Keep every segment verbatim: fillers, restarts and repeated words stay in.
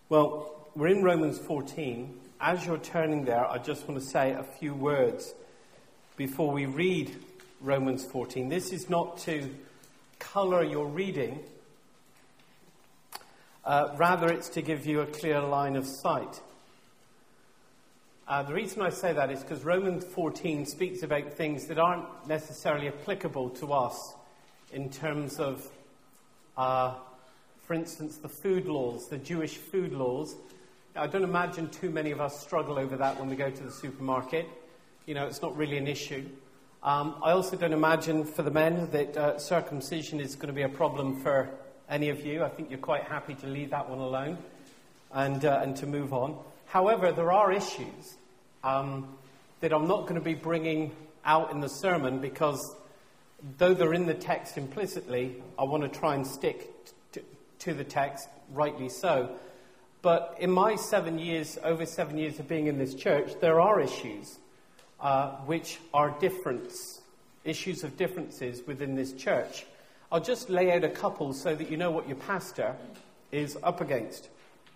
Well, we're in Romans fourteen. As you're turning there, I just want to say a few words before we read Romans fourteen. This is not to colour your reading. Uh, rather, it's to give you a clear line of sight. Uh, the reason I say that is because Romans fourteen speaks about things that aren't necessarily applicable to us in terms of, uh, for instance, the food laws, the Jewish food laws. I don't imagine too many of us struggle over that when we go to the supermarket. You know, it's not really an issue. Um, I also don't imagine for the men that uh, circumcision is going to be a problem for any of you. I think you're quite happy to leave that one alone and uh, and to move on. However, there are issues um, that I'm not going to be bringing out in the sermon because though they're in the text implicitly, I want to try and stick to, to the text, rightly so. But in my seven years, over seven years of being in this church, there are issues uh, which are difference, issues of differences within this church. I'll just lay out a couple so that you know what your pastor is up against.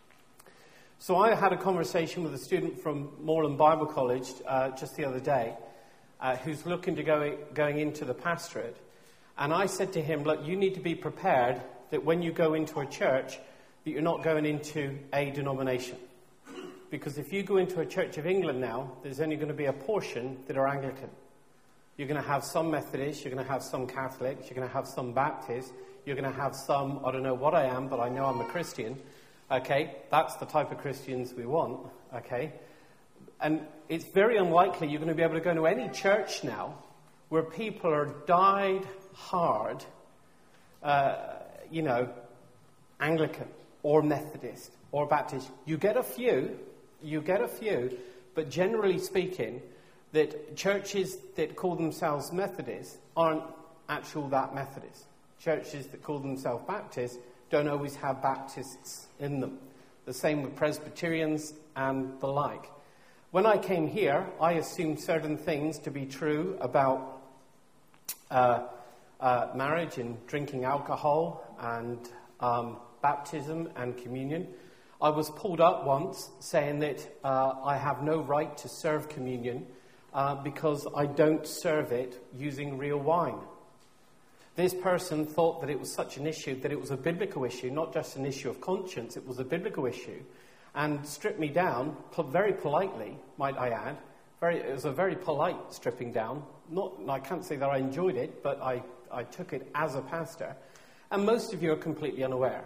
So I had a conversation with a student from Moreland Bible College uh, just the other day uh, who's looking to go going into the pastorate. And I said to him, look, you need to be prepared that when you go into a church, that you're not going into a denomination. Because if you go into a Church of England now, there's only going to be a portion that are Anglican. You're going to have some Methodists, you're going to have some Catholics, you're going to have some Baptists, you're going to have some, I don't know what I am, but I know I'm a Christian. Okay, that's the type of Christians we want, okay? And it's very unlikely you're going to be able to go into any church now where people are dyed hard, uh, you know, Anglican or Methodist or Baptist. You get a few, you get a few, but generally speaking, that churches that call themselves Methodist aren't actual that Methodist. Churches that call themselves Baptist don't always have Baptists in them. The same with Presbyterians and the like. When I came here, I assumed certain things to be true about uh, uh, marriage and drinking alcohol and um, baptism and communion. I was pulled up once saying that uh, I have no right to serve communion uh, because I don't serve it using real wine. This person thought that it was such an issue, that it was a biblical issue, not just an issue of conscience, it was a biblical issue, and stripped me down, very politely, might I add. Very, it was a very polite stripping down. Not, I can't say that I enjoyed it, but I, I took it as a pastor. And most of you are completely unaware.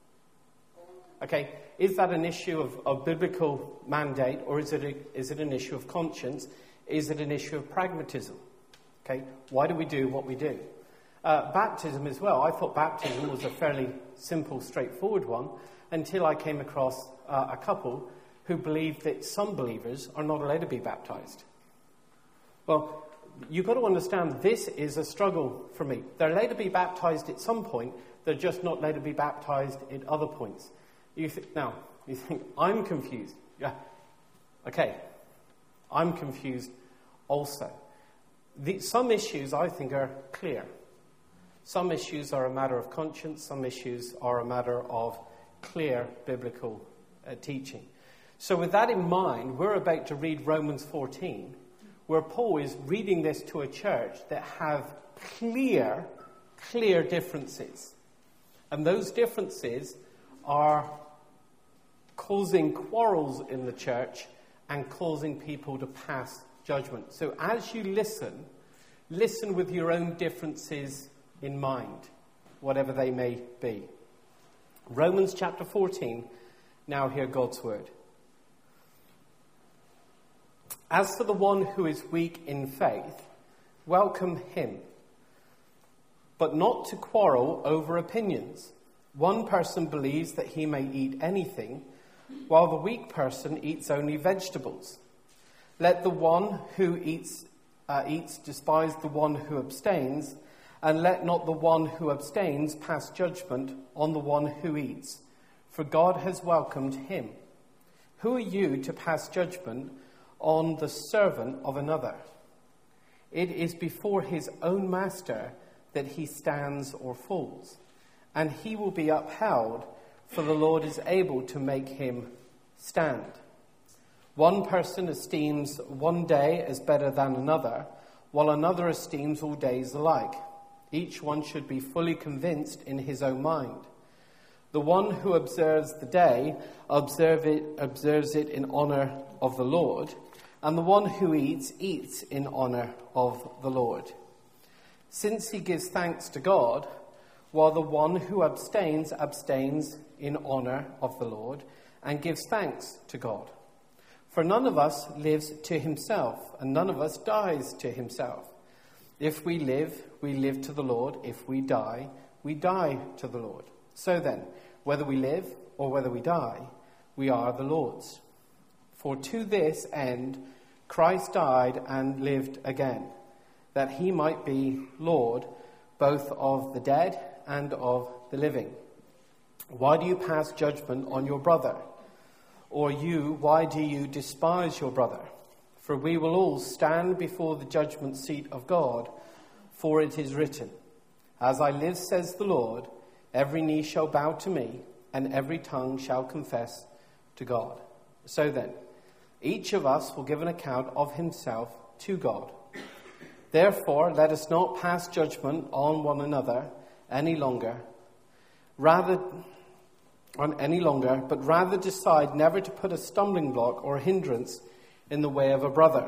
Okay, is that an issue of, of biblical mandate, or is it, a, is it an issue of conscience? Is it an issue of pragmatism? Okay, why do we do what we do? Uh, baptism as well. I thought baptism was a fairly simple, straightforward one until I came across uh, a couple who believed that some believers are not allowed to be baptized. Well, you've got to understand this is a struggle for me. They're allowed to be baptized at some point. They're just not allowed to be baptized at other points. You th- now, you think, I'm confused. Yeah. Okay. I'm confused also. The, some issues, I think, are clear. Some issues are a matter of conscience. Some issues are a matter of clear biblical uh, teaching. So with that in mind, we're about to read Romans fourteen, where Paul is reading this to a church that have clear, clear differences. And those differences are causing quarrels in the church and causing people to pass judgment. So as you listen, listen with your own differences in mind, whatever they may be. Romans chapter fourteen, now hear God's word. As for the one who is weak in faith, welcome him, but not to quarrel over opinions. One person believes that he may eat anything, while the weak person eats only vegetables. Let the one who eats, uh, eats despise the one who abstains, and let not the one who abstains pass judgment on the one who eats, for God has welcomed him. Who are you to pass judgment on the servant of another? It is before his own master that he stands or falls, and he will be upheld, for the Lord is able to make him stand. One person esteems one day as better than another, while another esteems all days alike. Each one should be fully convinced in his own mind. The one who observes the day observe it, observes it in honor of the Lord, and the one who eats, eats in honor of the Lord, since he gives thanks to God, while the one who abstains, abstains in honor of the Lord, and gives thanks to God. For none of us lives to himself, and none of us dies to himself. If we live, we live to the Lord. If we die, we die to the Lord. So then, whether we live or whether we die, we are the Lord's. For to this end Christ died and lived again, that he might be Lord both of the dead and of the living. Why do you pass judgment on your brother? Or you, why do you despise your brother? For we will all stand before the judgment seat of God, for it is written, As I live, says the Lord, every knee shall bow to me, and every tongue shall confess to God. So then, each of us will give an account of himself to God. Therefore, let us not pass judgment on one another any longer, rather on any longer, but rather decide never to put a stumbling block or hindrance in the way of a brother.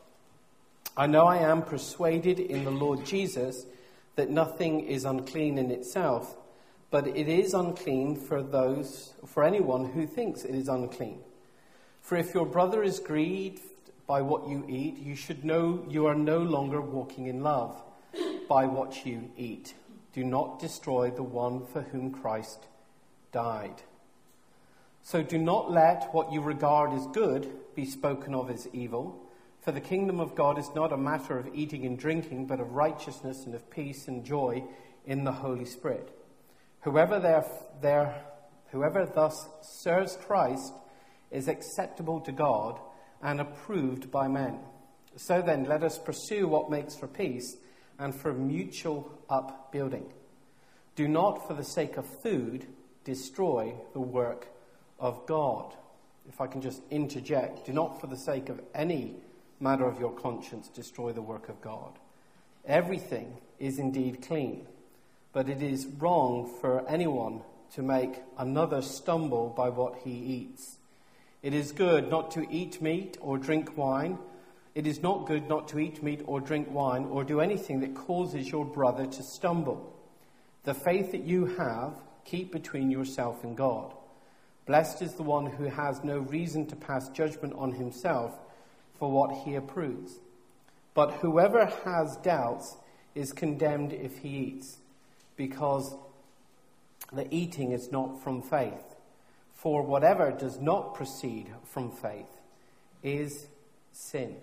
I know I am persuaded in the Lord Jesus that nothing is unclean in itself, but it is unclean for those, for anyone who thinks it is unclean. For if your brother is grieved by what you eat, you should know you are no longer walking in love by what you eat. Do not destroy the one for whom Christ died. So do not let what you regard as good be spoken of as evil, for the kingdom of God is not a matter of eating and drinking, but of righteousness and of peace and joy in the Holy Spirit. Whoever there, there, whoever thus serves Christ is acceptable to God and approved by men. So then, let us pursue what makes for peace and for mutual upbuilding. Do not, for the sake of food, destroy the work of God. If I can just interject, do not, for the sake of any matter of your conscience, destroy the work of God. Everything is indeed clean, but it is wrong for anyone to make another stumble by what he eats. It is good not to eat meat or drink wine. It is not good not to eat meat or drink wine or do anything that causes your brother to stumble. The faith that you have, keep between yourself and God. Blessed is the one who has no reason to pass judgment on himself for what he approves. But whoever has doubts is condemned if he eats, because the eating is not from faith. For whatever does not proceed from faith is sin.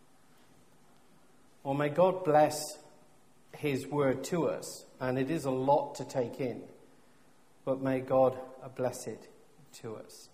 Well, may God bless his word to us, and it is a lot to take in, but may God bless it to us.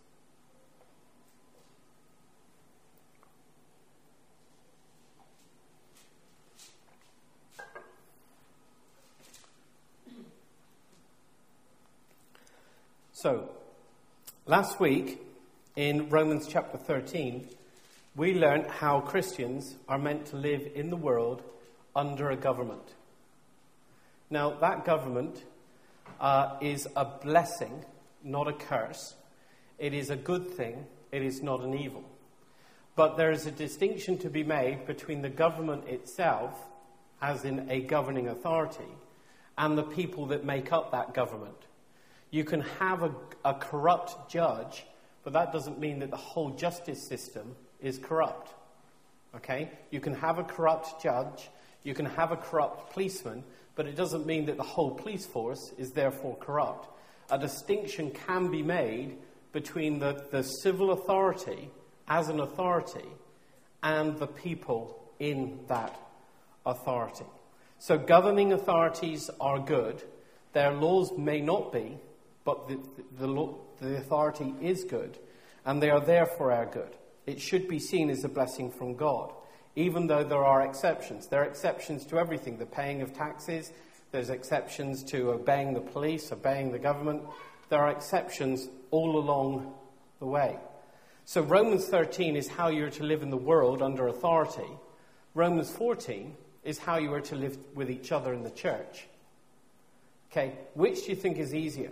So, last week in Romans chapter thirteen, we learned how Christians are meant to live in the world under a government. Now, that government uh, is a blessing, not a curse. It is a good thing. It is not an evil. But there is a distinction to be made between the government itself, as in a governing authority, and the people that make up that government. You can have a, a corrupt judge, but that doesn't mean that the whole justice system is corrupt. Okay? You can have a corrupt judge, you can have a corrupt policeman, but it doesn't mean that the whole police force is therefore corrupt. A distinction can be made between the, the civil authority as an authority and the people in that authority. So governing authorities are good. Their laws may not be, but the, the, law, the authority is good, and they are there for our good. It should be seen as a blessing from God, even though there are exceptions. There are exceptions to everything. The paying of taxes, there's exceptions to obeying the police, obeying the government. there are exceptions all along the way. So Romans thirteen is how you're to live in the world under authority. Romans fourteen is how you are to live with each other in the church. Okay, which do you think is easier?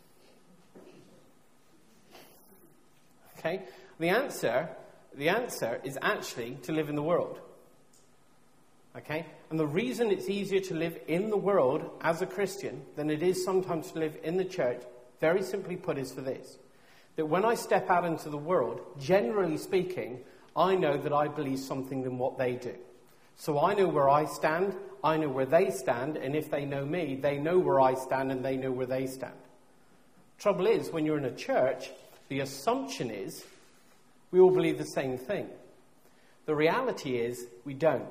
Okay, the answer, the answer is actually to live in the world. Okay, and the reason it's easier to live in the world as a Christian than it is sometimes to live in the church, very simply put, is for this. That when I step out into the world, generally speaking, I know that I believe something in what they do. So I know where I stand, I know where they stand, and if they know me, they know where I stand and they know where they stand. Trouble is, when you're in a church, the assumption is we all believe the same thing. The reality is we don't.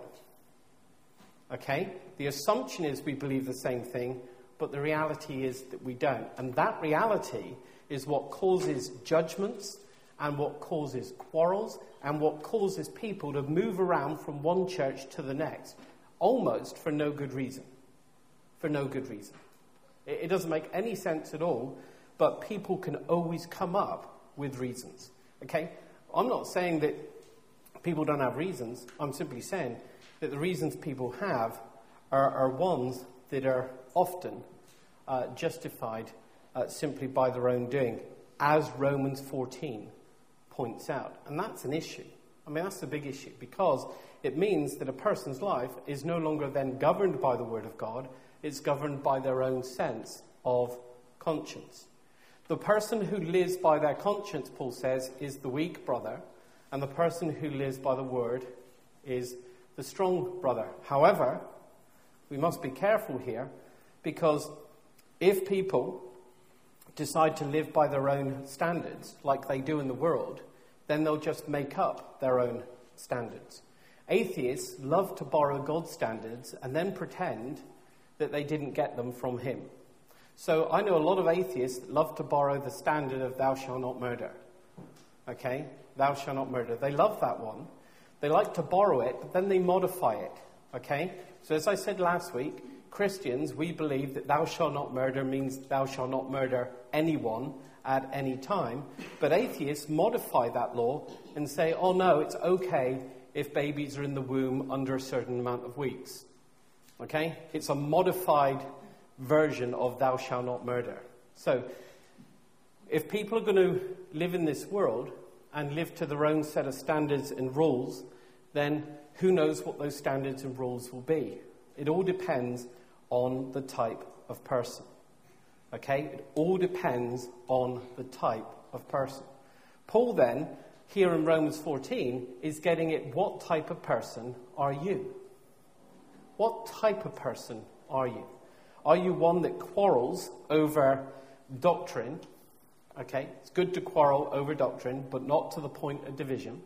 Okay? The assumption is we believe the same thing, but the reality is that we don't. And that reality is what causes judgments and what causes quarrels and what causes people to move around from one church to the next, almost for no good reason. For no good reason. It, it doesn't make any sense at all, but people can always come up with reasons. Okay? I'm not saying that people don't have reasons. I'm simply saying that the reasons people have are, are ones that are often uh, justified uh, simply by their own doing, as Romans fourteen points out. And that's an issue. I mean, that's a big issue, because it means that a person's life is no longer then governed by the Word of God. It's governed by their own sense of conscience. The person who lives by their conscience, Paul says, is the weak brother, and the person who lives by the Word is the strong brother. However, we must be careful here, because if people decide to live by their own standards, like they do in the world, then they'll just make up their own standards. Atheists love to borrow God's standards and then pretend that they didn't get them from him. So I know a lot of atheists that love to borrow the standard of thou shalt not murder. Okay? Thou shalt not murder. They love that one. They like to borrow it, but then they modify it. Okay? So as I said last week, Christians, we believe that thou shalt not murder means thou shalt not murder anyone at any time. But atheists modify that law and say, oh no, it's okay if babies are in the womb under a certain amount of weeks. Okay? It's a modified version of thou shalt not murder. So, if people are going to live in this world and live to their own set of standards and rules, then who knows what those standards and rules will be. It all depends on the type of person. Okay? It all depends on the type of person. Paul then, here in Romans fourteen, is getting at what type of person are you? What type of person are you? Are you one that quarrels over doctrine? Okay, it's good to quarrel over doctrine, but not to the point of division.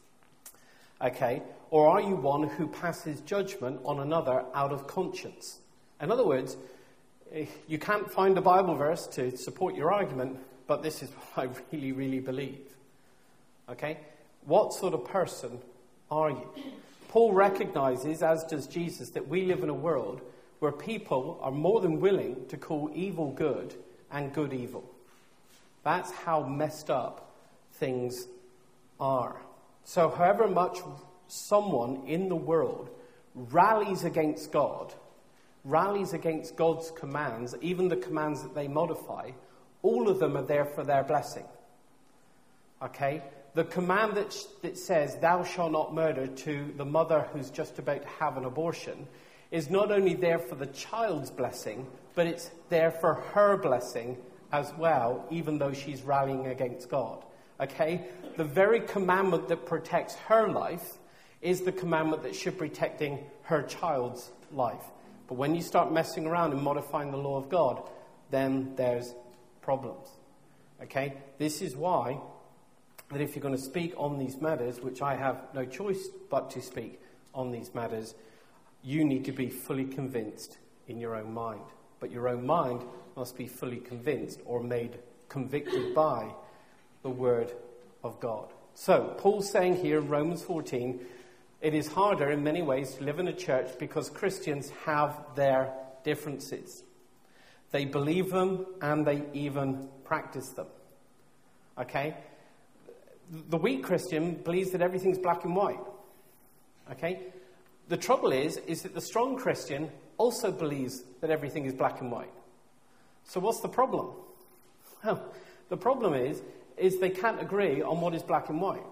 Okay, or are you one who passes judgment on another out of conscience? In other words, you can't find a Bible verse to support your argument, but this is what I really, really believe. Okay, what sort of person are you? Paul recognizes, as does Jesus, that we live in a world where people are more than willing to call evil good and good evil. That's how messed up things are. So however much someone in the world rallies against God, rallies against God's commands, even the commands that they modify, all of them are there for their blessing. Okay? The command that, that says, thou shalt not murder, to the mother who's just about to have an abortion, is not only there for the child's blessing, but it's there for her blessing as well, even though she's rallying against God. Okay? The very commandment that protects her life is the commandment that should be protecting her child's life. But when you start messing around and modifying the law of God, then there's problems. Okay? This is why that if you're going to speak on these matters, which I have no choice but to speak on these matters, you need to be fully convinced in your own mind. But your own mind must be fully convinced or made convicted by the Word of God. So, Paul's saying here in Romans fourteen, it is harder in many ways to live in a church because Christians have their differences. They believe them and they even practice them. Okay? The weak Christian believes that everything's black and white. Okay? The trouble is, is that the strong Christian also believes that everything is black and white. So what's the problem? Well, the problem is, is they can't agree on what is black and white.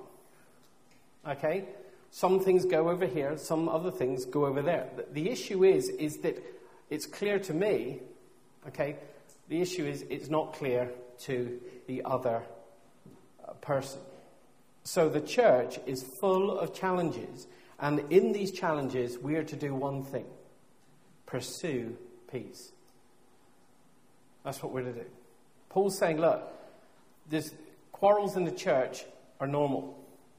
Okay? Some things go over here, some other things go over there. The, the issue is, is that it's clear to me, okay? The issue is it's not clear to the other uh, person. So the church is full of challenges, and in these challenges, we are to do one thing: pursue peace. That's what we're to do. Paul's saying, look, there's quarrels in the church are normal.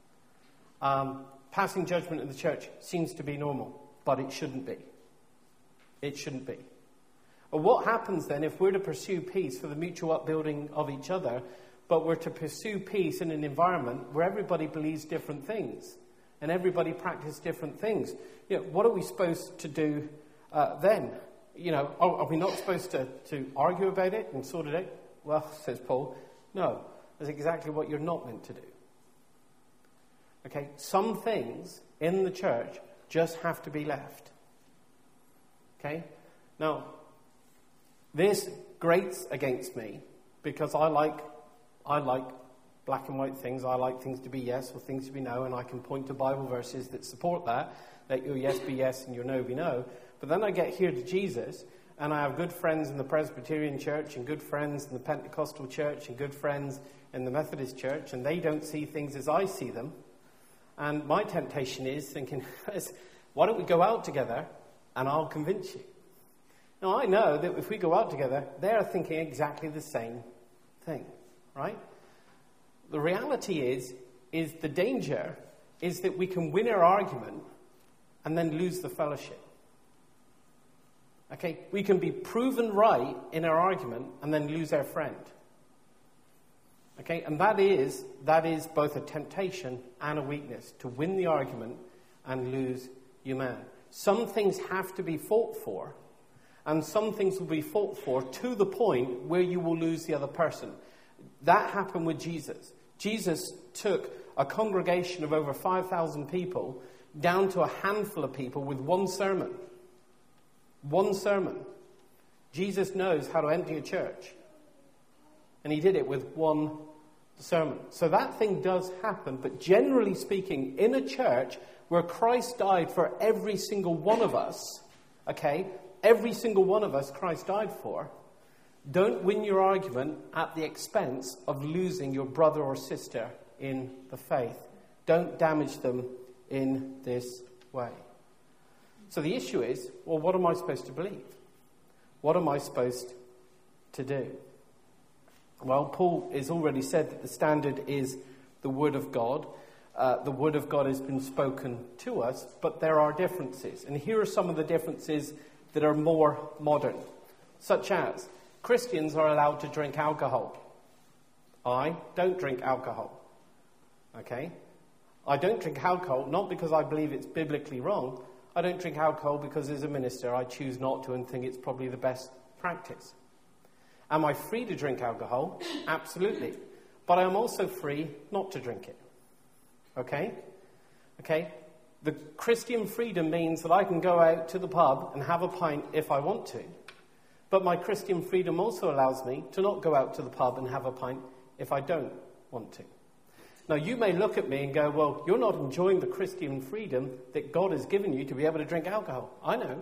Um, passing judgment in the church seems to be normal, but it shouldn't be. It shouldn't be. Well, what happens then if we're to pursue peace for the mutual upbuilding of each other, but we're to pursue peace in an environment where everybody believes different things and everybody practices different things? You know, what are we supposed to do uh, then? You know, are, are we not supposed to, to argue about it and sort it out? Well, says Paul, no, that's exactly what you're not meant to do. Okay, some things in the church just have to be left. Okay? Now, this grates against me because I like I like black and white things. I like things to be yes or things to be no, and I can point to Bible verses that support that, that your yes be yes and your no be no. But then I get here to Jesus, and I have good friends in the Presbyterian church and good friends in the Pentecostal church and good friends in the Methodist church, and they don't see things as I see them. And my temptation is thinking, why don't we go out together and I'll convince you? Now, I know that if we go out together, they're thinking exactly the same thing, right? The reality is, is the danger is that we can win our argument and then lose the fellowship. Okay? We can be proven right in our argument and then lose our friend. Okay? And that is, that is both a temptation and a weakness, to win the argument and lose your man. Some things have to be fought for, and some things will be fought for to the point where you will lose the other person. That happened with Jesus. Jesus took a congregation of over five thousand people down to a handful of people with one sermon. One sermon. Jesus knows how to empty a church. And he did it with one sermon. So that thing does happen, but generally speaking, in a church where Christ died for every single one of us, okay, every single one of us Christ died for, don't win your argument at the expense of losing your brother or sister in the faith. Don't damage them in this way. So the issue is, well, what am I supposed to believe? What am I supposed to do? Well, Paul has already said that the standard is the Word of God. Uh, the Word of God has been spoken to us, but there are differences. And here are some of the differences that are more modern, such as Christians are allowed to drink alcohol. I don't drink alcohol. Okay? I don't drink alcohol not because I believe it's biblically wrong. I don't drink alcohol because as a minister I choose not to and think it's probably the best practice. Am I free to drink alcohol? Absolutely. But I am also free not to drink it. Okay? Okay? The Christian freedom means that I can go out to the pub and have a pint if I want to. But my Christian freedom also allows me to not go out to the pub and have a pint if I don't want to. Now, you may look at me and go, well, you're not enjoying the Christian freedom that God has given you to be able to drink alcohol. I know.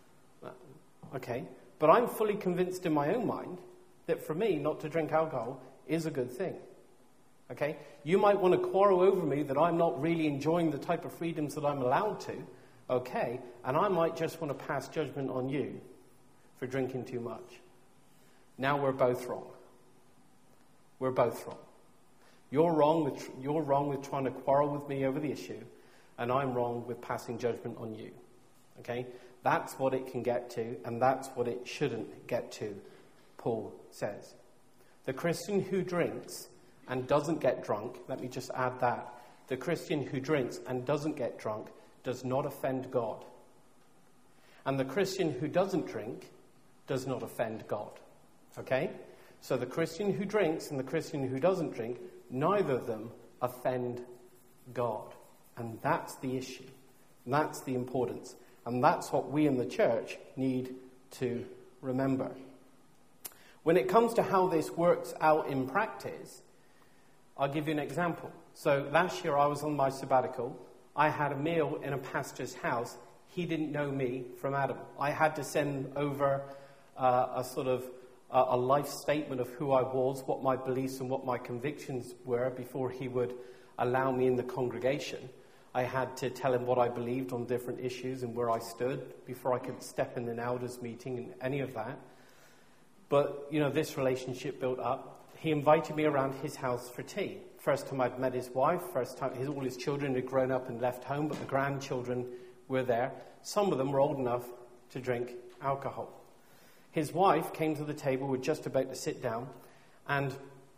Okay. But I'm fully convinced in my own mind that for me, not to drink alcohol is a good thing. Okay? You might want to quarrel over me that I'm not really enjoying the type of freedoms that I'm allowed to. Okay? And I might just want to pass judgment on you for drinking too much. Now we're both wrong. We're both wrong. You're wrong with you're wrong with trying to quarrel with me over the issue, and I'm wrong with passing judgment on you. Okay? That's what it can get to, and that's what it shouldn't get to, Paul says. The Christian who drinks and doesn't get drunk, let me just add that. The Christian who drinks and doesn't get drunk does not offend God. And the Christian who doesn't drink does not offend God. Okay? So the Christian who drinks and the Christian who doesn't drink, neither of them offend God. And that's the issue. And that's the importance. And that's what we in the church need to remember. When it comes to how this works out in practice, I'll give you an example. So last year I was on my sabbatical. I had a meal in a pastor's house. He didn't know me from Adam. I had to send over uh, a sort of uh, a life statement of who I was, what my beliefs and what my convictions were before he would allow me in the congregation. I had to tell him what I believed on different issues and where I stood before I could step in an elders meeting and any of that. But, you know, this relationship built up. He invited me around his house for tea. First time I'd met his wife, first time his, all his children had grown up and left home, but the grandchildren were there. Some of them were old enough to drink alcohol. His wife came to the table, we're just about to sit down, and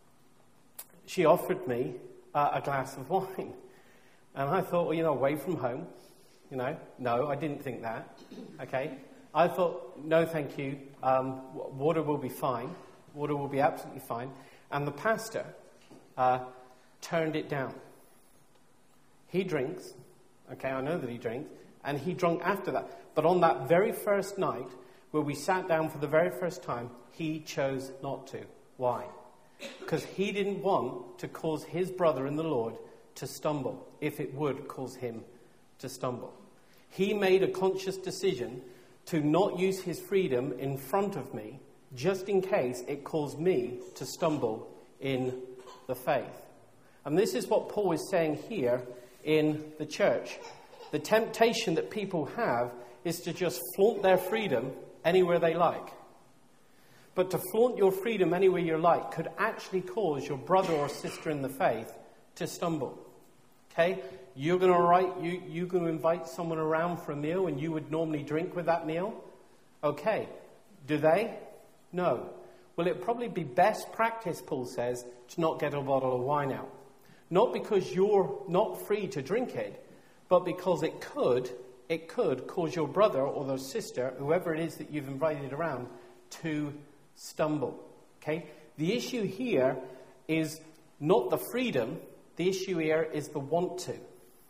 she offered me uh, a glass of wine. And I thought, well, you know, away from home, you know, no, I didn't think that, okay. I thought, no, thank you, um, water will be fine, water will be absolutely fine. And the pastor uh, turned it down. He drinks, okay, I know that he drinks, and he drank after that. But on that very first night, where we sat down for the very first time, he chose not to. Why? Because he didn't want to cause his brother in the Lord to stumble, if it would cause him to stumble. He made a conscious decision to not use his freedom in front of me, just in case it caused me to stumble in the faith. And this is what Paul is saying here in the church. The temptation that people have is to just flaunt their freedom anywhere they like. But to flaunt your freedom anywhere you like could actually cause your brother or sister in the faith to stumble. Okay? You're going to write, you, you're going to invite someone around for a meal and you would normally drink with that meal. Okay. Do they? No. Well, it'd probably be best practice, Paul says, to not get a bottle of wine out. Not because you're not free to drink it, but because it could, it could cause your brother or their sister, whoever it is that you've invited around, to stumble. Okay? The issue here is not the freedom. The issue here is the want to.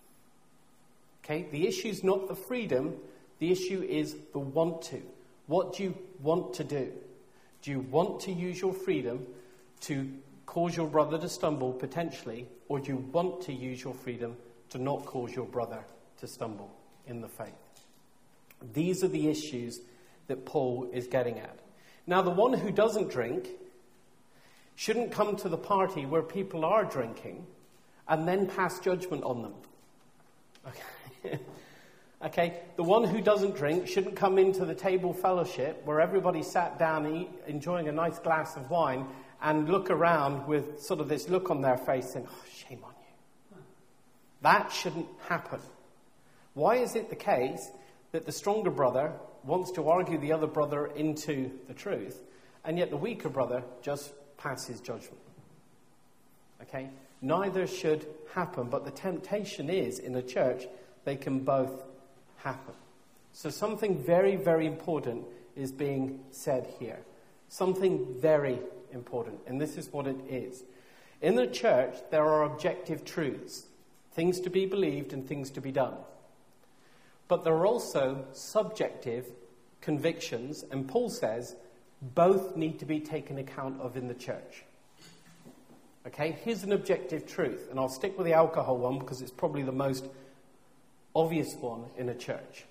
Okay? The issue is not the freedom. The issue is the want to. What do you want to do? Do you want to use your freedom to cause your brother to stumble, potentially, or do you want to use your freedom to not cause your brother to stumble in the faith? These are the issues that Paul is getting at. Now, the one who doesn't drink shouldn't come to the party where people are drinking and then pass judgment on them. Okay. Okay, the one who doesn't drink shouldn't come into the table fellowship where everybody sat down eat, enjoying a nice glass of wine and look around with sort of this look on their face saying, oh, shame on you. That shouldn't happen. Why is it the case that the stronger brother wants to argue the other brother into the truth, and yet the weaker brother just passes judgment? Okay? Neither should happen, but the temptation is, in a church, they can both happen. So something very, very important is being said here. Something very important, and this is what it is. In the church, there are objective truths, things to be believed and things to be done. But there are also subjective convictions, and Paul says both need to be taken account of in the church. Okay, here's an objective truth, and I'll stick with the alcohol one because it's probably the most obvious one in a church.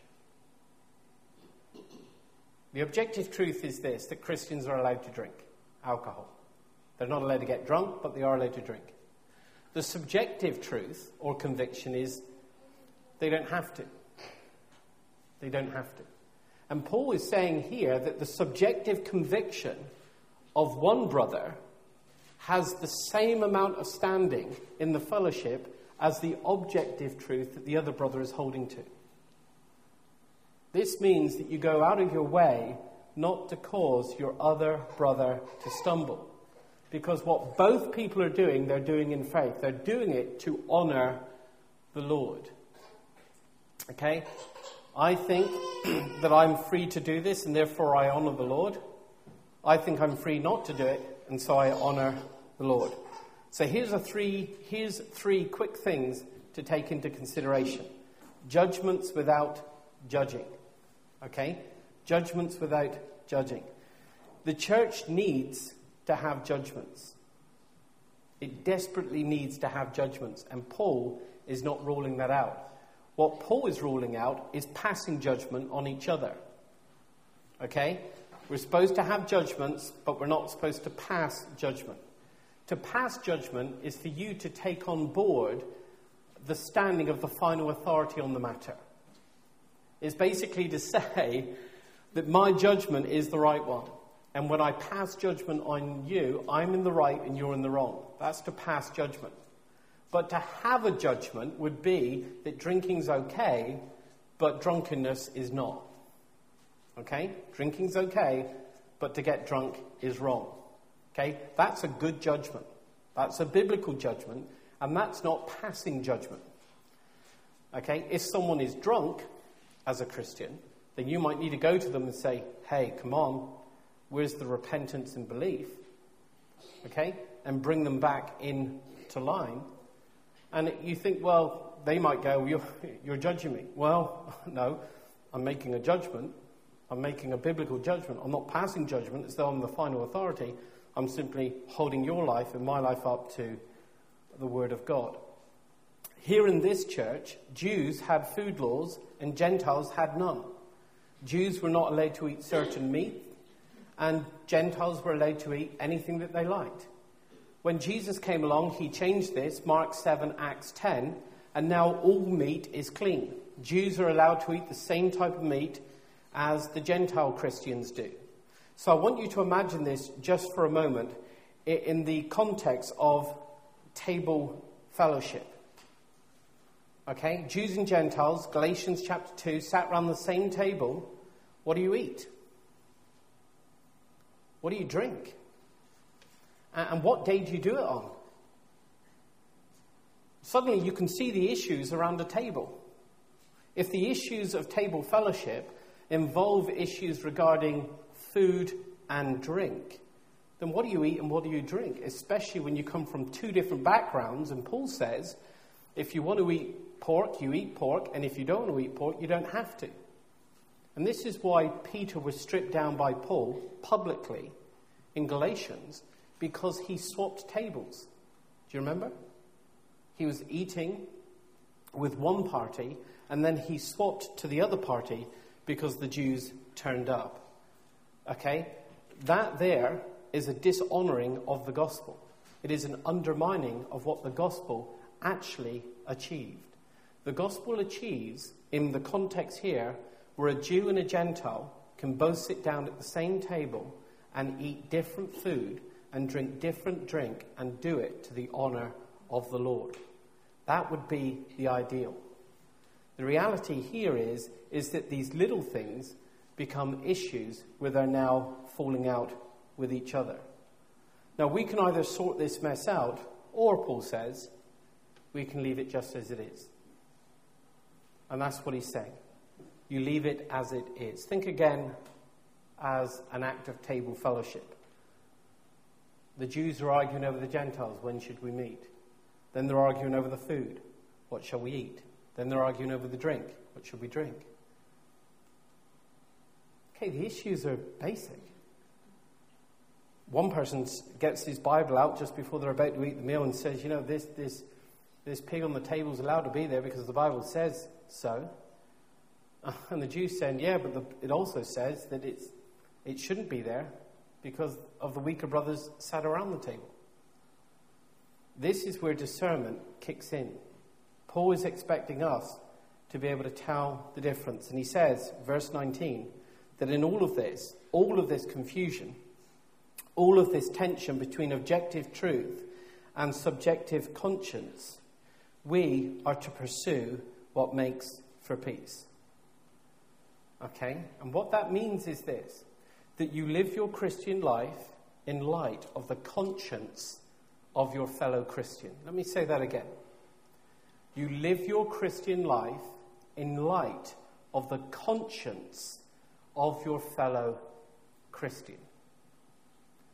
The objective truth is this, that Christians are allowed to drink alcohol. They're not allowed to get drunk, but they are allowed to drink. The subjective truth or conviction is they don't have to. They don't have to. And Paul is saying here that the subjective conviction of one brother has the same amount of standing in the fellowship as the objective truth that the other brother is holding to. This means that you go out of your way not to cause your other brother to stumble. Because what both people are doing, they're doing in faith. They're doing it to honor the Lord. Okay? I think that I'm free to do this and therefore I honor the Lord. I think I'm free not to do it, and so I honour the Lord. So here's a three, here's three quick things to take into consideration. Judgments without judging. Okay? Judgments without judging. The church needs to have judgments. It desperately needs to have judgments, and Paul is not ruling that out. What Paul is ruling out is passing judgment on each other. Okay? We're supposed to have judgments, but we're not supposed to pass judgment. To pass judgment is for you to take on board the standing of the final authority on the matter. It's basically to say that my judgment is the right one. And when I pass judgment on you, I'm in the right and you're in the wrong. That's to pass judgment. But to have a judgment would be that drinking's okay, but drunkenness is not. Okay? Drinking's okay, but to get drunk is wrong. Okay? That's a good judgment. That's a biblical judgment, and that's not passing judgment. Okay? If someone is drunk as a Christian, then you might need to go to them and say, hey, come on, where's the repentance and belief? Okay? And bring them back into line. And you think, well, they might go, you're, you're judging me. Well, no, I'm making a judgment. I'm making a biblical judgment. I'm not passing judgment as though I'm the final authority. I'm simply holding your life and my life up to the Word of God. Here in this church, Jews had food laws and Gentiles had none. Jews were not allowed to eat certain meat, and Gentiles were allowed to eat anything that they liked. When Jesus came along, he changed this, Mark seven, Acts ten, and now all meat is clean. Jews are allowed to eat the same type of meat as the Gentile Christians do. So I want you to imagine this just for a moment in the context of table fellowship. Okay, Jews and Gentiles, Galatians chapter two, sat around the same table. What do you eat? What do you drink? And what day do you do it on? Suddenly you can see the issues around a table. If the issues of table fellowship involve issues regarding food and drink, then what do you eat and what do you drink? Especially when you come from two different backgrounds. And Paul says, if you want to eat pork, you eat pork. And if you don't want to eat pork, you don't have to. And this is why Peter was stripped down by Paul publicly in Galatians, because he swapped tables. Do you remember? He was eating with one party, and then he swapped to the other party because the Jews turned up. Okay? That there is a dishonouring of the gospel. It is an undermining of what the gospel actually achieved. The gospel achieves, in the context here, where a Jew and a Gentile can both sit down at the same table and eat different food and drink different drink and do it to the honour of the Lord. That would be the ideal. The reality here is, is that these little things become issues where they're now falling out with each other. Now, we can either sort this mess out, or, Paul says, we can leave it just as it is. And that's what he's saying. You leave it as it is. Think again as an act of table fellowship. The Jews are arguing over the Gentiles. When should we meet? Then they're arguing over the food. What shall we eat? Then they're arguing over the drink. What should we drink? Okay, the issues are basic. One person gets his Bible out just before they're about to eat the meal and says, you know, this this this pig on the table is allowed to be there because the Bible says so. And the Jews saying, yeah, but the, it also says that it's it shouldn't be there because of the weaker brothers sat around the table. This is where discernment kicks in. Paul is expecting us to be able to tell the difference. And he says, verse nineteen, that in all of this, all of this confusion, all of this tension between objective truth and subjective conscience, we are to pursue what makes for peace. Okay? And what that means is this, that you live your Christian life in light of the conscience of your fellow Christian. Let me say that again. You live your Christian life in light of the conscience of your fellow Christian.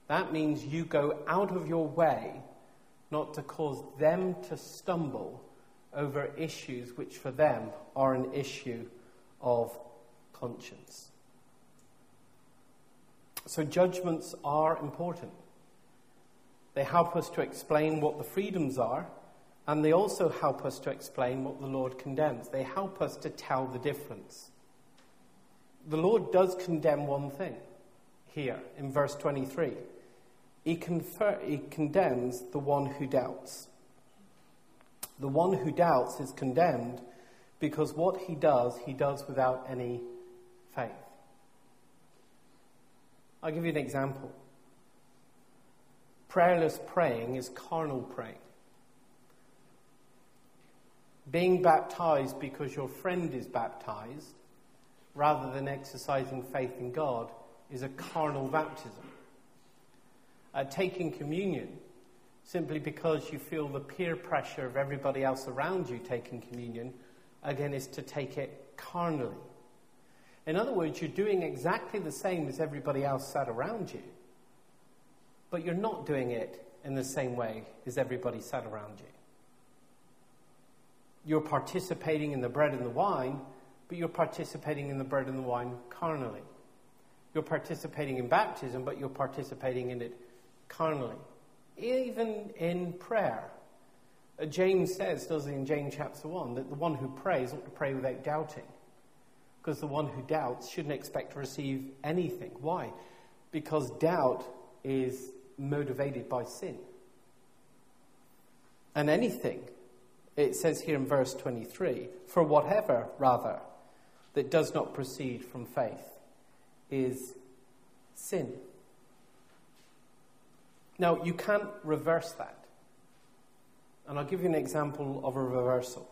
That means you go out of your way not to cause them to stumble over issues which for them are an issue of conscience. So judgments are important. They help us to explain what the freedoms are, and they also help us to explain what the Lord condemns. They help us to tell the difference. The Lord does condemn one thing here in verse twenty-three. He, confer- he condemns the one who doubts. The one who doubts is condemned because what he does, he does without any faith. I'll give you an example. Prayerless praying is carnal praying. Being baptized because your friend is baptized, rather than exercising faith in God, is a carnal baptism. Uh, taking communion simply because you feel the peer pressure of everybody else around you taking communion, again, is to take it carnally. In other words, you're doing exactly the same as everybody else sat around you, but you're not doing it in the same way as everybody sat around you. You're participating in the bread and the wine, but you're participating in the bread and the wine carnally. You're participating in baptism, but you're participating in it carnally. Even in prayer. Uh, James says, doesn't he, in James chapter one, that the one who prays ought to pray without doubting. Because the one who doubts shouldn't expect to receive anything. Why? Because doubt is motivated by sin. And anything, it says here in verse twenty-three, for whatever, rather, that does not proceed from faith is sin. Now, you can't reverse that. And I'll give you an example of a reversal.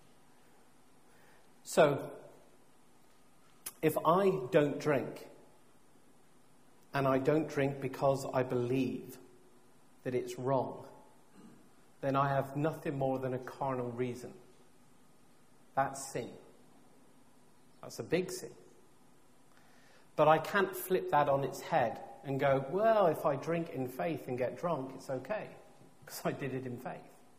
So, if I don't drink, and I don't drink because I believe that it's wrong, then I have nothing more than a carnal reason. That's sin. That's a big sin. But I can't flip that on its head and go, well, if I drink in faith and get drunk, it's okay, because I did it in faith.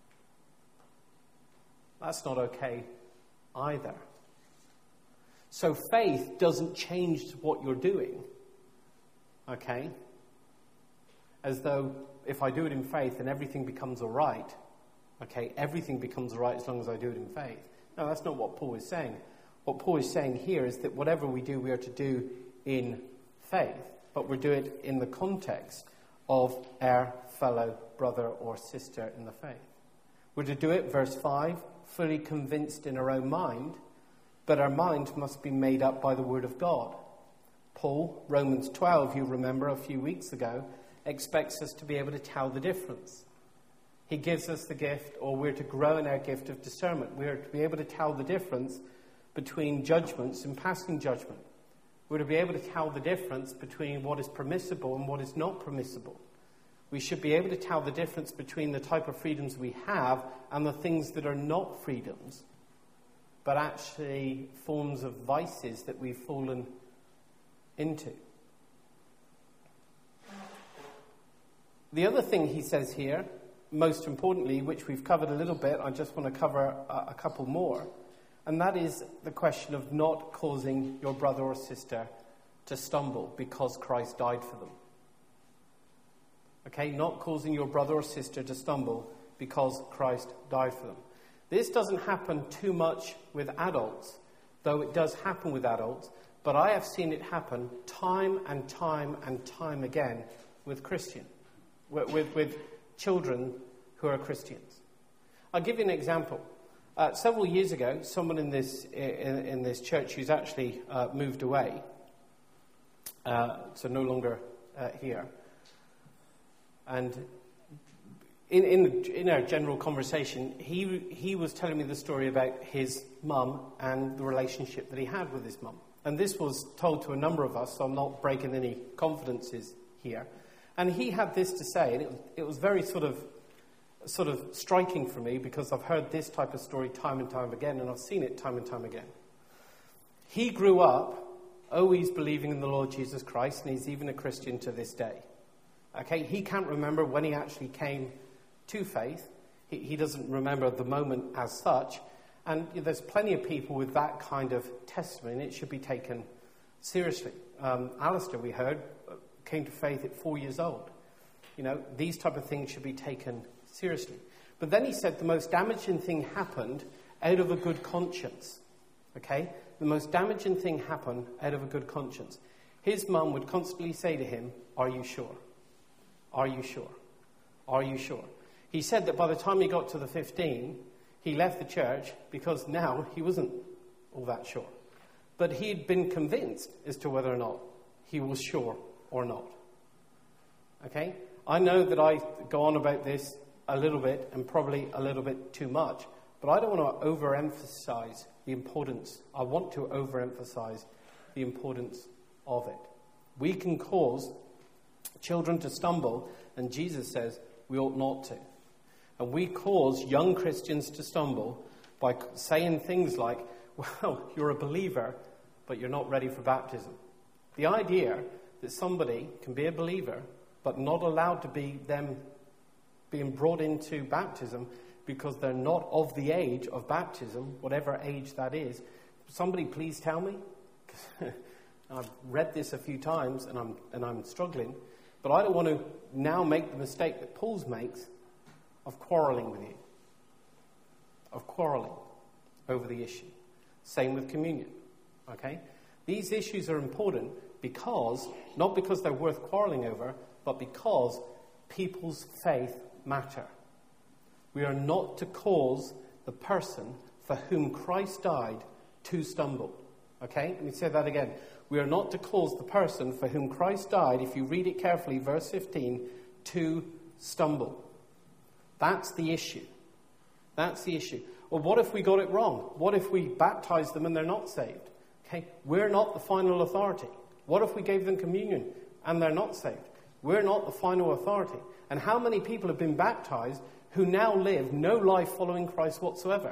That's not okay either. So faith doesn't change what you're doing, okay? As though if I do it in faith and everything becomes all right, okay, everything becomes all right as long as I do it in faith. No, that's not what Paul is saying. What Paul is saying here is that whatever we do, we are to do in faith, but we're doing it in the context of our fellow brother or sister in the faith. We're to do it, verse five, fully convinced in our own mind, but our mind must be made up by the word of God. Paul, Romans twelve, you remember a few weeks ago, expects us to be able to tell the difference. He gives us the gift, or we're to grow in our gift of discernment. We're to be able to tell the difference between judgments and passing judgment. We're to be able to tell the difference between what is permissible and what is not permissible. We should be able to tell the difference between the type of freedoms we have and the things that are not freedoms, but actually forms of vices that we've fallen into. The other thing he says here, most importantly, which we've covered a little bit, I just want to cover a, a couple more, and that is the question of not causing your brother or sister to stumble because Christ died for them. Okay, not causing your brother or sister to stumble because Christ died for them. This doesn't happen too much with adults, though it does happen with adults, but I have seen it happen time and time and time again with Christians, with, with, with children who are Christians. I'll give you an example. Uh, several years ago, someone in this in, in this church who's actually uh, moved away, uh, so no longer uh, here, and in, in in our general conversation, he he was telling me the story about his mum and the relationship that he had with his mum. And this was told to a number of us, so I'm not breaking any confidences here. And he had this to say, and it, it was very sort of sort of striking for me because I've heard this type of story time and time again, and I've seen it time and time again. He grew up always believing in the Lord Jesus Christ, and he's even a Christian to this day. Okay, he can't remember when he actually came to faith. He, he doesn't remember the moment as such. And there's plenty of people with that kind of testimony, and it should be taken seriously. Um, Alistair, we heard, came to faith at four years old. You know, these type of things should be taken seriously. But then he said the most damaging thing happened out of a good conscience. Okay? The most damaging thing happened out of a good conscience. His mum would constantly say to him, "Are you sure? Are you sure? Are you sure?" He said that by the time he got to the fifteen, he left the church because now he wasn't all that sure. But he'd been convinced as to whether or not he was sure or not. Okay? I know that I go on about this a little bit and probably a little bit too much, but I don't want to overemphasize the importance. I want to overemphasize the importance of it. We can cause children to stumble, and Jesus says we ought not to. And we cause young Christians to stumble by saying things like, well, you're a believer, but you're not ready for baptism. The idea that somebody can be a believer, but not allowed to be them being brought into baptism because they're not of the age of baptism, whatever age that is. Somebody please tell me. I've read this a few times and I'm and I'm struggling, but I don't want to now make the mistake that Paul makes of quarrelling with you, of quarrelling over the issue. Same with communion, okay? These issues are important because, not because they're worth quarrelling over, but because people's faith matter. We are not to cause the person for whom Christ died to stumble. Okay? Let me say that again. We are not to cause the person for whom Christ died, if you read it carefully, verse fifteen, to stumble. That's the issue. That's the issue. Well, what if we got it wrong? What if we baptize them and they're not saved? Okay? We're not the final authority. What if we gave them communion and they're not saved? We're not the final authority. And how many people have been baptized who now live no life following Christ whatsoever?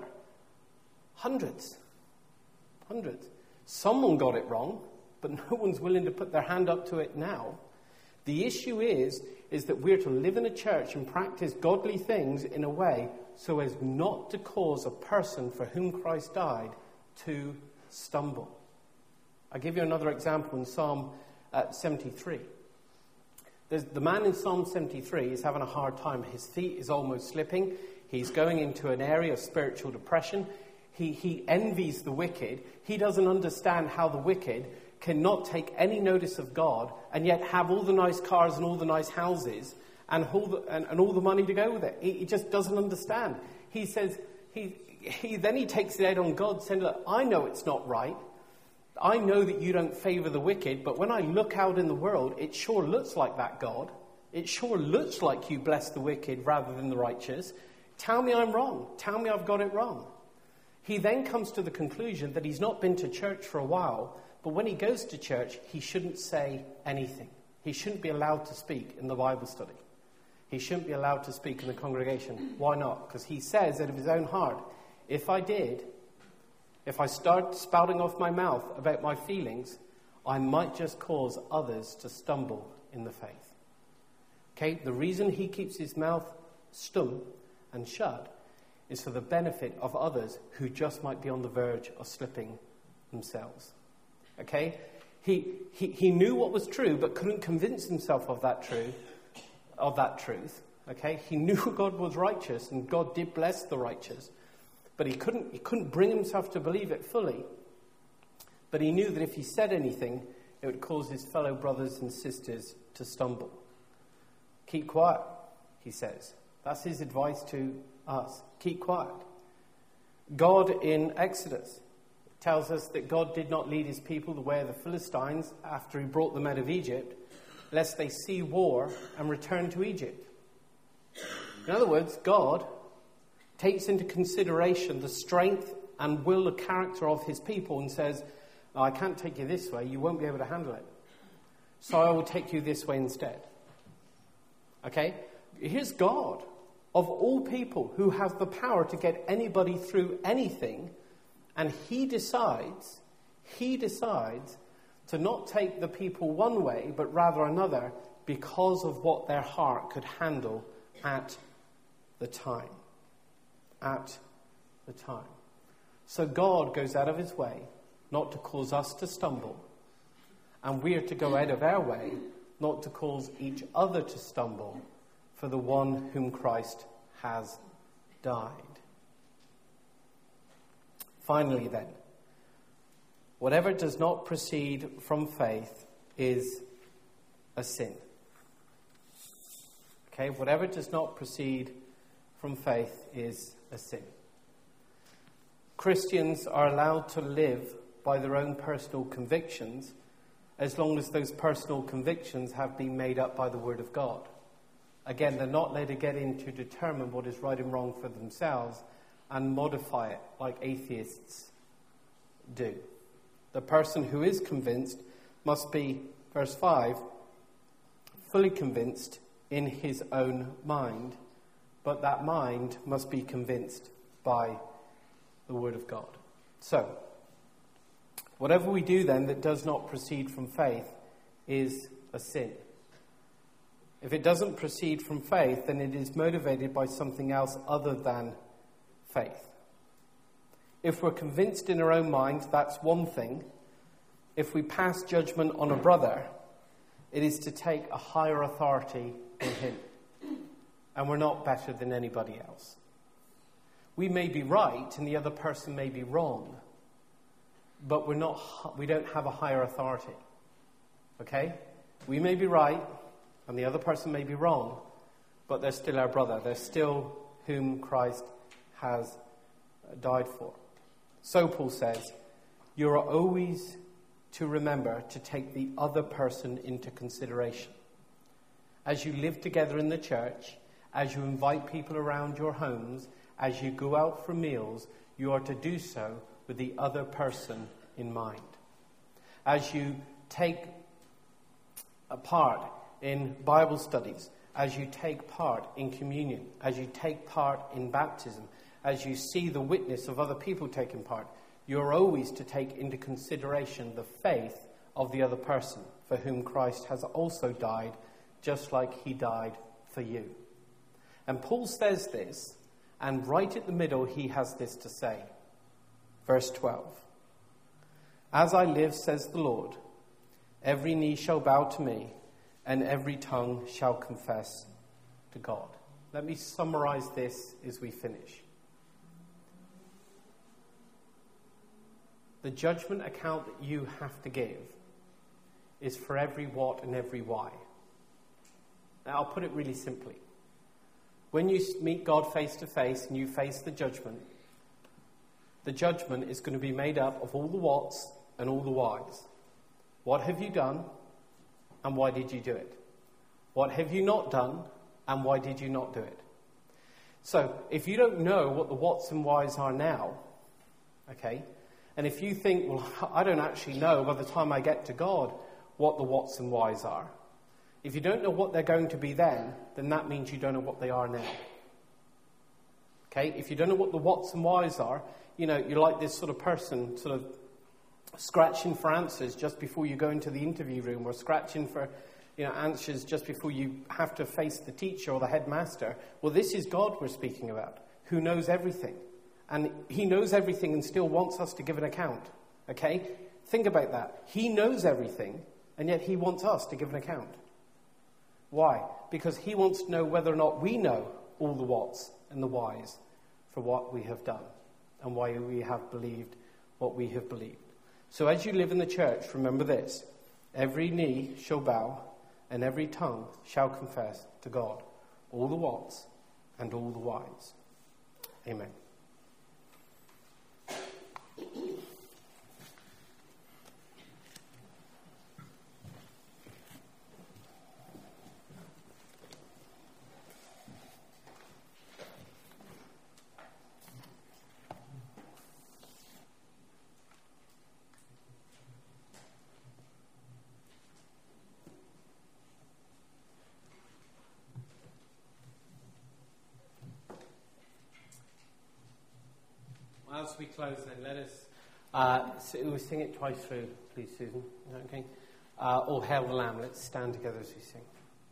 Hundreds. Hundreds. Someone got it wrong, but no one's willing to put their hand up to it now. The issue is, is that we're to live in a church and practice godly things in a way so as not to cause a person for whom Christ died to stumble. I'll give you another example in Psalm uh, seventy-three. There's, the man in Psalm seventy-three is having a hard time. His feet is almost slipping. He's going into an area of spiritual depression. He, he envies the wicked. He doesn't understand how the wicked cannot take any notice of God and yet have all the nice cars and all the nice houses and all the, and, and all the money to go with it. He, he just doesn't understand. He says, he, he then he takes it out on God, saying, look, I know it's not right. I know that you don't favour the wicked, but when I look out in the world, it sure looks like that, God. It sure looks like you bless the wicked rather than the righteous. Tell me I'm wrong. Tell me I've got it wrong. He then comes to the conclusion that he's not been to church for a while, but when he goes to church, he shouldn't say anything. He shouldn't be allowed to speak in the Bible study. He shouldn't be allowed to speak in the congregation. Why not? Because he says out of his own heart, if I did, if I start spouting off my mouth about my feelings, I might just cause others to stumble in the faith. Okay, the reason he keeps his mouth stum and shut is for the benefit of others who just might be on the verge of slipping themselves. Okay, he he he knew what was true, but couldn't convince himself of that truth. Of that truth. Okay, he knew God was righteous, and God did bless the righteous. But he couldn't he couldn't bring himself to believe it fully. But he knew that if he said anything, it would cause his fellow brothers and sisters to stumble. Keep quiet, he says. That's his advice to us. Keep quiet. God in Exodus tells us that God did not lead his people the way of the Philistines after he brought them out of Egypt, lest they see war and return to Egypt. In other words, God takes into consideration the strength and will and character of his people and says, oh, I can't take you this way, you won't be able to handle it. So I will take you this way instead. Okay? Here's God, of all people, who has the power to get anybody through anything, and he decides, he decides to not take the people one way, but rather another, because of what their heart could handle at the time. At the time. So God goes out of his way not to cause us to stumble, and we are to go out of our way not to cause each other to stumble for the one whom Christ has died. Finally then, whatever does not proceed from faith is a sin. Okay, whatever does not proceed from faith is a sin. Christians are allowed to live by their own personal convictions as long as those personal convictions have been made up by the Word of God. Again, they're not let to get in to determine what is right and wrong for themselves and modify it like atheists do. The person who is convinced must be, verse five, fully convinced in his own mind, but that mind must be convinced by the Word of God. So, whatever we do then that does not proceed from faith is a sin. If it doesn't proceed from faith, then it is motivated by something else other than faith. If we're convinced in our own minds, that's one thing. If we pass judgment on a brother, it is to take a higher authority than him. And we're not better than anybody else. We may be right and the other person may be wrong, but we're not, we don't have a higher authority. Okay? We may be right and the other person may be wrong, but they're still our brother. They're still whom Christ has died for. So Paul says, you are always to remember to take the other person into consideration. As you live together in the church, as you invite people around your homes, as you go out for meals, you are to do so with the other person in mind. As you take a part in Bible studies, as you take part in communion, as you take part in baptism, as you see the witness of other people taking part, you're always to take into consideration the faith of the other person for whom Christ has also died, just like he died for you. And Paul says this, and right at the middle he has this to say. Verse twelve. As I live, says the Lord, every knee shall bow to me, and every tongue shall confess to God. Let me summarize this as we finish. The judgment account that you have to give is for every what and every why. Now, I'll put it really simply. When you meet God face to face and you face the judgment, the judgment is going to be made up of all the whats and all the whys. What have you done and why did you do it? What have you not done and why did you not do it? So, if you don't know what the whats and whys are now, okay, and if you think, well, I don't actually know by the time I get to God what the whats and whys are, if you don't know what they're going to be then, then that means you don't know what they are now. Okay? If you don't know what the whats and whys are, you know, you're like this sort of person sort of scratching for answers just before you go into the interview room, or scratching for, you know, answers just before you have to face the teacher or the headmaster. Well, this is God we're speaking about, who knows everything. And he knows everything and still wants us to give an account. Okay? Think about that. He knows everything, and yet he wants us to give an account. Why? Because he wants to know whether or not we know all the whats and the whys for what we have done and why we have believed what we have believed. So as you live in the church, remember this. Every knee shall bow and every tongue shall confess to God all the whats and all the whys. Amen. As we close then, let us uh, so sing it twice through, please, Susan. Is that okay? Uh, All Hail the Lamb. Let's stand together as we sing.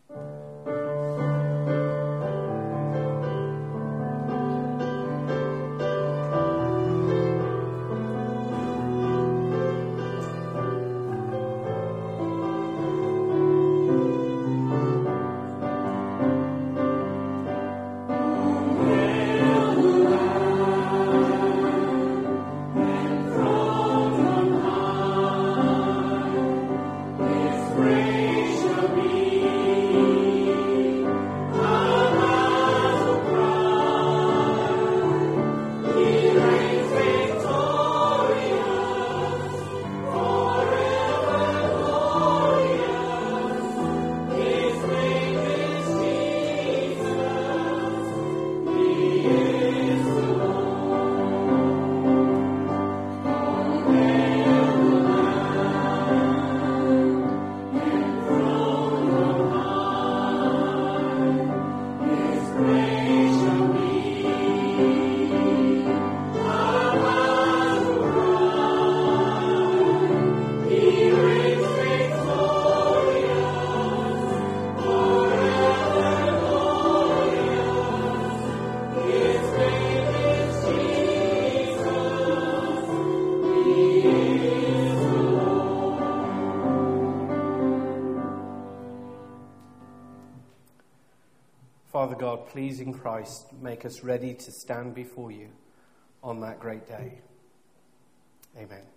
Father God, please in Christ make us ready to stand before you on that great day. Amen.